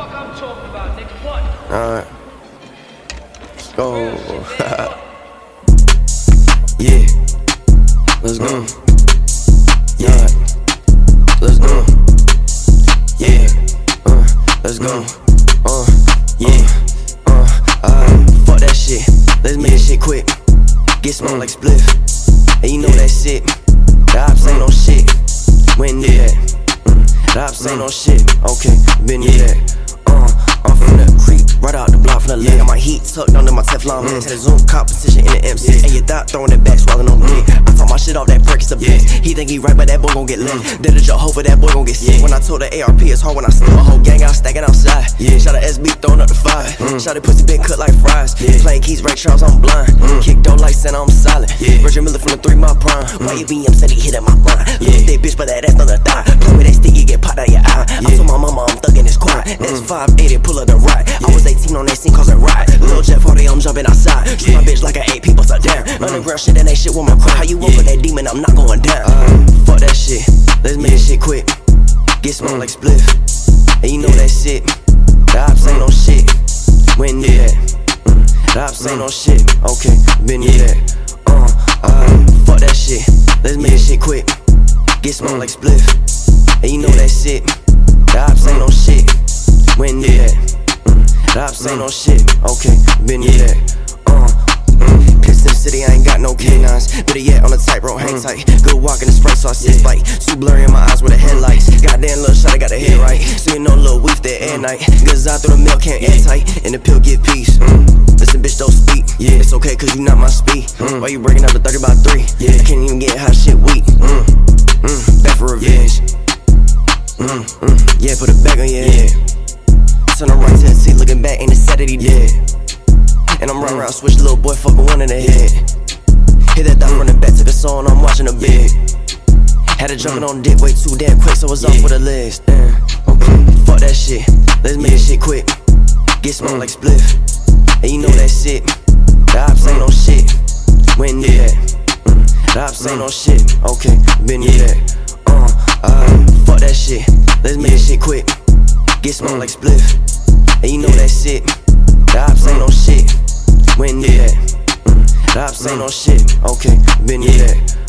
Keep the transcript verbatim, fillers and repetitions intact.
fuck I'm talking about, nigga. What? Alright. Let's go. Yeah. Let's go. Yeah. Let's go. Yeah. Uh, let's go. Uh, yeah. Uh, alright. Fuck that shit. Let's make this shit quick. Get smoked like spliff. And you know that shit. The ops ain't no shit. When did that? Mm. The ops ain't no shit. Okay, been yeah. that. Uh, I'm from the creek, right out the block from the leg. Got my heat tucked under my Teflon mm. Had a Zoom competition in the M C. Yeah. And your thought throwing it back, swallowing on dick. I talk my shit off that perk, it's a bitch. Yeah. He think he right, but that boy gon' get lit. Mm. Did a Jehovah, that boy gon' get sick. Yeah. When I told the A R P, it's hard when I steal a whole gang out stacking outside. Yeah. Shot a S B throwing up the fire. Mm. Shot a pussy been cut like fries. Yeah. Playing keys, Ray Charles, I'm blind. Mm. Kick dough like Santa, I'm silent. Yeah. Roger Miller from the three mile prime. Mm. Y B M said he hit at my line. Yeah. Look at that bitch, but that ass on the thigh. Play with that stick, you get popped out your eye. Yeah. I told my mama I'm thugging this quiet. Mm. That's five eighty, pull up the right. Yeah. I was eighteen on that scene, cause I ride. Yeah. Lil Jeff Hardy, I'm jumping outside. Shoot yeah. my bitch like an eight people are down. Mm. Underground shit and that shit with my cry. How you yeah. over that demon? I'm not going down. Uh, fuck that shit. Let's make yeah. this shit quick. Get smoked mm. like spliff. And you know yeah. that shit. The ops ain't no shit. When did that? Mm. The ops ain't no shit. Okay, been yeah. that. Uh, uh, fuck that shit. Let's make this shit quick. Get smoked like spliff. And you know that shit. The ops ain't no shit. When did that? Mm. The ops ain't no shit. Okay, been yeah. that. Uh, mm. Pissed in the city, I ain't got no canines. Better yet, on the tightrope, hang tight. Good walk in the spray, so I sit light. Too blurry in my eyes with the headlights. Goddamn little shot, I got the head right. So you know little weef there at night. Cause I through the milk, can't air tight. And the pill get peace. Mm. Listen, bitch, don't speak. Yeah, it's okay, cause you not my speed. Mm. Why you breaking up the thirty by three? Yeah, I can't even get hot shit weak. Mm. Mm. Back for revenge. Mm. Mm. Yeah, put a bag on your head. Turn around to the seat, looking back, ain't the set that he did. And I'm running around, switch little boy, fucking one in the head. Hit that dot running back to the song, I'm watching a bit. Had to jumping on dick way too damn quick, so it's off with the legs. Damn, okay, fuck that shit. Let's make this shit quick. Get smoked like spliff. And you know that shit. The ops ain't no shit. When did that? Mm. The ops ain't no shit. Okay, been yeah. that. Uh, uh, fuck that shit. Let's make this shit quick. Get smoked like spliff. And you know that shit. The ops ain't no shit. When did that? Mm. The ops ain't no shit. Okay, been yeah. that.